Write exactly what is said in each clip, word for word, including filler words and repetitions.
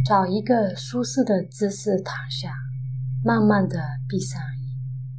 找一个舒适的姿势躺下，慢慢地闭上眼，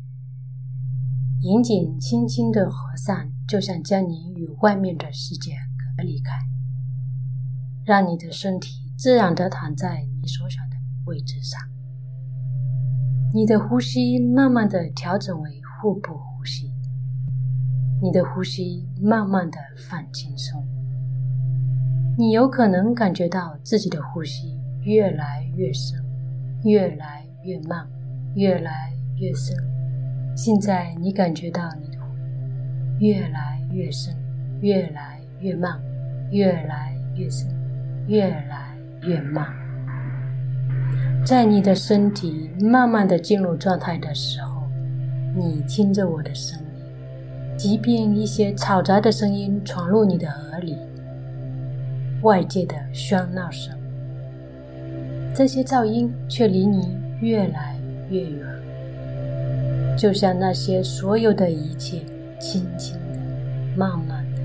眼睛轻轻地合上，就像将你与外面的世界隔离开，让你的身体自然地躺在你所想的位置上。你的呼吸慢慢地调整为腹部呼吸，你的呼吸慢慢地放轻松。你有可能感觉到自己的呼吸越来越深，越来越慢，越来越深。现在你感觉到你的呼吸越来越深，越来越慢，越来越深，越来越慢。在你的身体慢慢地进入状态的时候，你听着我的声音，即便一些嘈杂的声音闯入你的耳里，外界的喧闹声，这些噪音却离你越来越远，就像那些所有的一切轻轻的、慢慢的。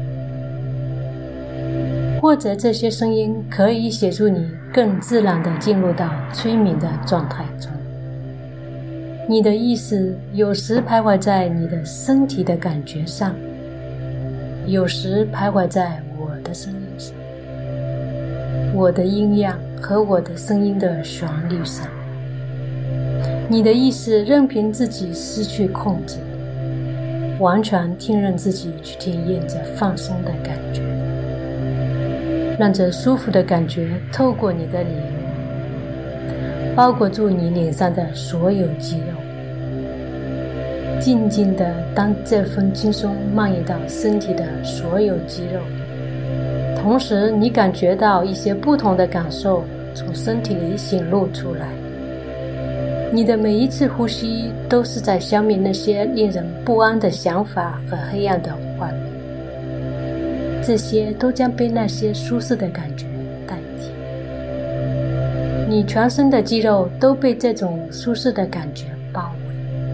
或者这些声音可以协助你更自然地进入到催眠的状态中。你的意识有时徘徊在你的身体的感觉上，有时徘徊在我的声音上，我的音量和我的声音的旋律上。你的意识任凭自己失去控制，完全听任自己去体验这放松的感觉，让这舒服的感觉透过你的脸，包裹住你脸上的所有肌肉，静静地当这份轻松蔓延到身体的所有肌肉，同时你感觉到一些不同的感受从身体里显露出来。你的每一次呼吸都是在消灭那些令人不安的想法和黑暗的画面，这些都将被那些舒适的感觉代替。你全身的肌肉都被这种舒适的感觉包围，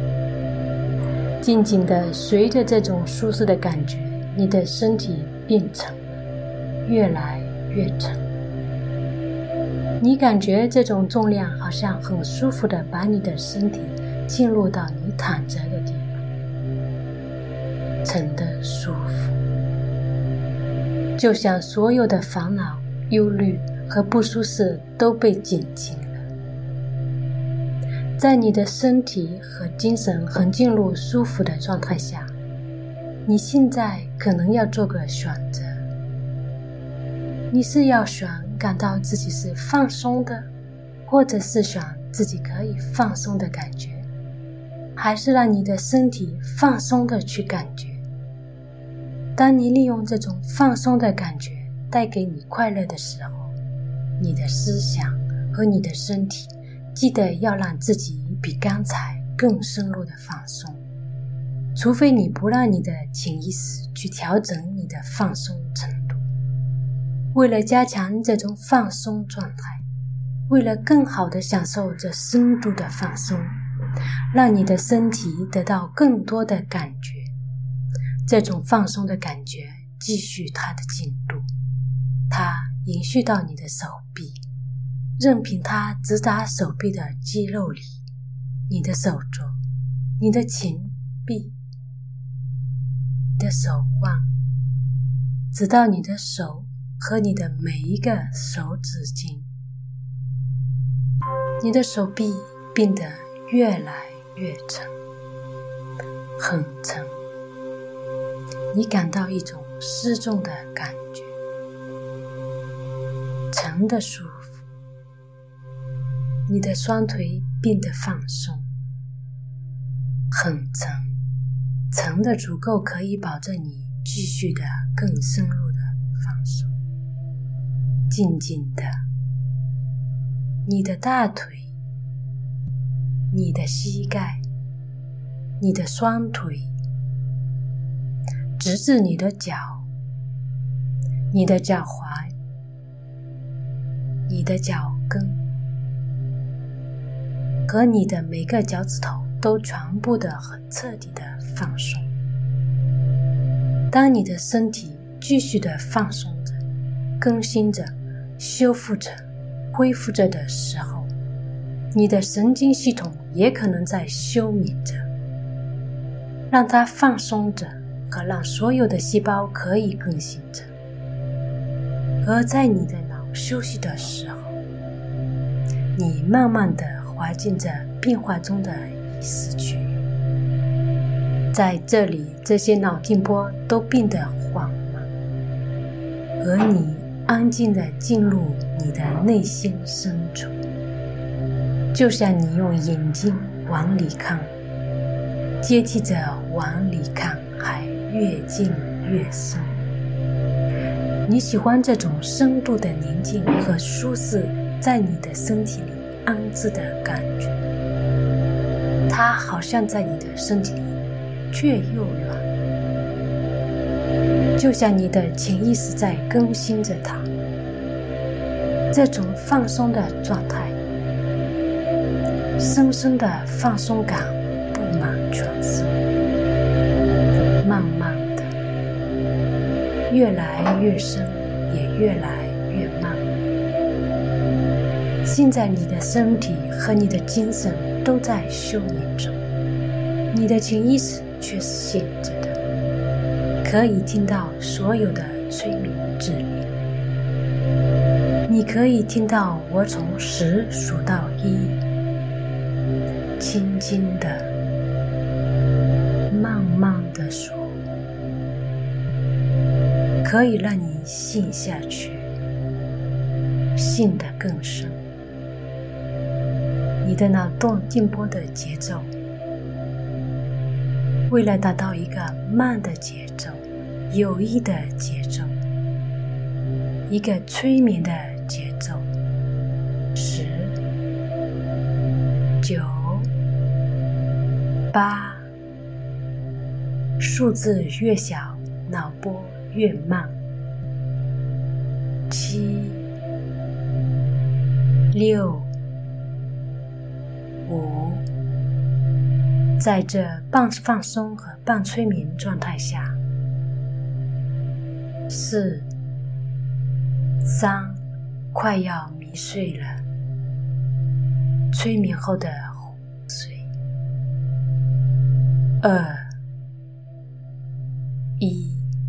静静地随着这种舒适的感觉，你的身体变沉了，越来越沉。你感觉这种重量好像很舒服地把你的身体进入到你躺着的地方，沉得舒服，就像所有的烦恼、忧虑和不舒适都被减轻了。在你的身体和精神很进入舒服的状态下，你现在可能要做个选择。你是要选感到自己是放松的，或者是选自己可以放松的感觉，还是让你的身体放松的去感觉。当你利用这种放松的感觉带给你快乐的时候，你的思想和你的身体记得要让自己比刚才更深入的放松，除非你不让你的潜意识去调整你的放松程度。为了加强这种放松状态，为了更好地享受这深度的放松，让你的身体得到更多的感觉，这种放松的感觉继续它的进度，它延续到你的手臂，任凭它直达手臂的肌肉里，你的手肘，你的前臂，你的手腕，直到你的手和你的每一个手指尖。你的手臂变得越来越沉，很沉，你感到一种失重的感觉，沉的舒服。你的双腿变得放松，很沉，沉的足够可以保证你继续的更深入的放松。静静的，你的大腿，你的膝盖，你的双腿，直至你的脚，你的脚踝，你的脚跟，和你的每个脚趾头都全部的很彻底的放松。当你的身体继续的放松着，更新着，修复着， 恢复着的时候，你的神经系统也可能在休眠着，让它放松着和让所有的细胞可以更新着。而在你的脑休息的时候，你慢慢地滑进着变化中的意识区域，在这里，这些脑电波都变得缓慢，而你安静地进入你的内心深处，就像你用眼睛往里看，接替着往里看还越进越深。你喜欢这种深度的宁静和舒适在你的身体里安置的感觉，它好像在你的身体里却又软，就像你的潜意识在更新着它。这种放松的状态，深深的放松感布满全身，慢慢的越来越深，也越来越慢。现在你的身体和你的精神都在休眠中，你的潜意识却是醒着的，可以听到所有的催眠指令。你可以听到我从十数到一，轻轻的、慢慢的数，可以让你陷下去，陷得更深。你的脑动电波的节奏，为了达到一个慢的节奏、有益的节奏、一个催眠的节奏，十、九、八，数字越小，脑波越慢。七、六、五，在这半放松和半催眠状态下，四、三，快要迷睡了，催眠后的昏睡。二、一。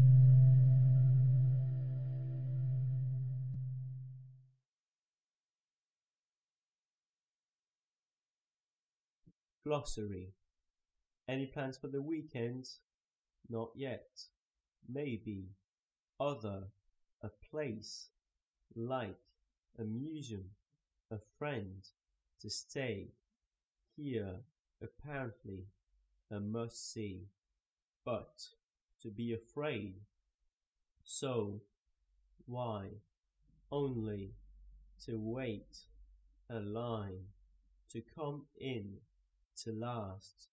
Glossary. Any plans for the weekend? Not yet. Maybe. Other. A place. Like. A museum. A friend. To stay. Here. Apparently. A must-see. But. To be afraid. So. Why. Only. To wait. A line. To come in. To last.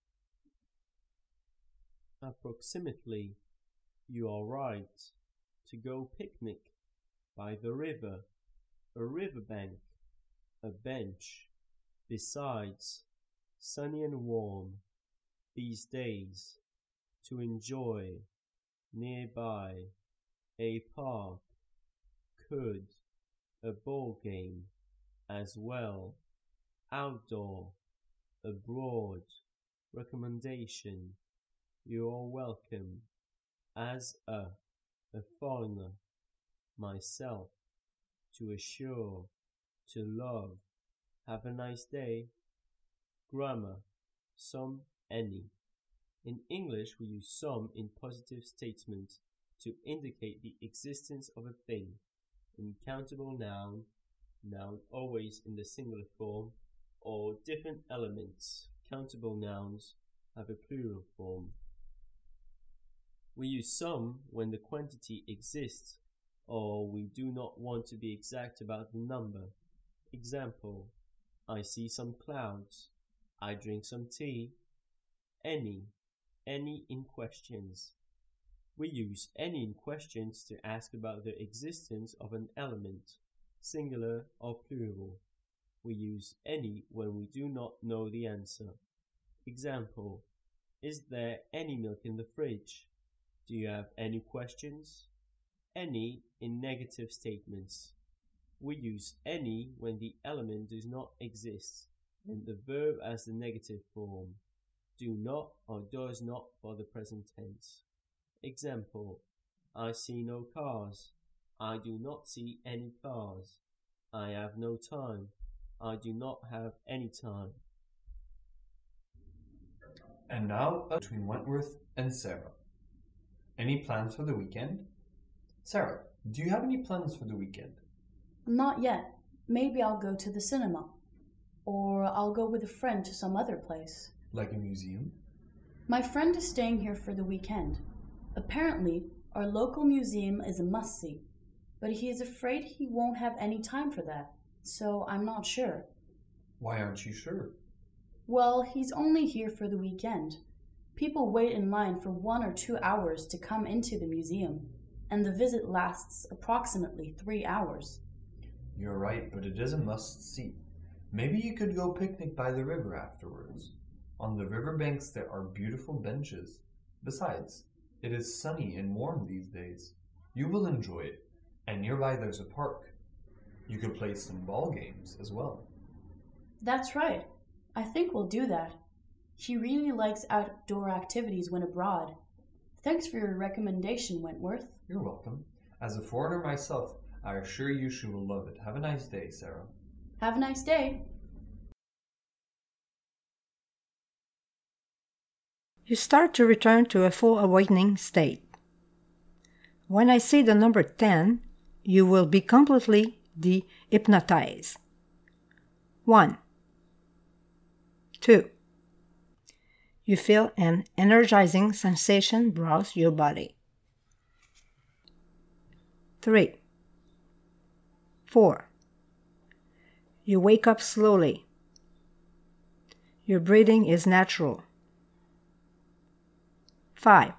Approximately. You are right. To go picnic. By the river. A riverbank. A bench. Besides. Sunny and warm. These days. To enjoy. Nearby. A park. Could. A ball game. As well. Outdoor. Abroad. Recommendation. You are welcome. As a. A foreigner. Myself. To assure. To love. Have a nice day. Grammar. Some, any. In English, we use some in positive statement to indicate the existence of a thing. In countable noun, noun always in the singular form, or different elements, countable nouns have a plural form. We use some when the quantity exists, or we do not want to be exact about the number. Example, I see some clouds. I drink some tea. Any, any in questions. We use any in questions to ask about the existence of an element, singular or plural. We use any when we do not know the answer. Example, is there any milk in the fridge? Do you have any questions? Any in negative statements. We use any when the element does not exist and the verb as the negative form. Do not or does not for the present tense. Example, I see no cars. I do not see any cars. I have no time. I do not have any time. And now between Wentworth and Sarah. Any plans for the weekend? Sarah, do you have any plans for the weekend? Not yet. Maybe I'll go to the cinema. Or I'll go with a friend to some other place. Like a museum? My friend is staying here for the weekend. Apparently, our local museum is a must-see, but he is afraid he won't have any time for that, so I'm not sure. Why aren't you sure? Well, he's only here for the weekend. People wait in line for one or two hours to come into the museum, and the visit lasts approximately three hours. You're right, but it is a must-see. Maybe you could go picnic by the river afterwards. On the riverbanks there are beautiful benches. Besides, it is sunny and warm these days. You will enjoy it, and nearby there's a park. You could play some ball games as well. That's right. I think we'll do that. He really likes outdoor activities when abroad. Thanks for your recommendation, Wentworth. You're welcome. As a foreigner myself, I assure you she will love it. Have a nice day, Sarah. Have a nice day. You start to return to a full awakening state. When I say the number ten, you will be completely de-hypnotized. One. Two. You feel an energizing sensation browse your body. Three. Four. You wake up slowly. Your breathing is natural. Five.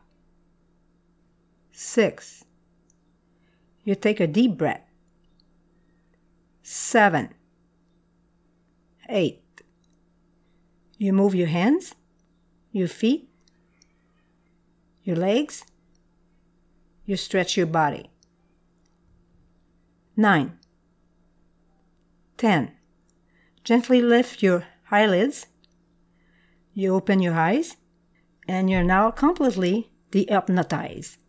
Six. You take a deep breath. Seven. Eight. You move your hands, your feet, your legs. You stretch your body. Nine. Ten. Gently lift your eyelids. You open your eyes, and you're now completely de-hypnotized.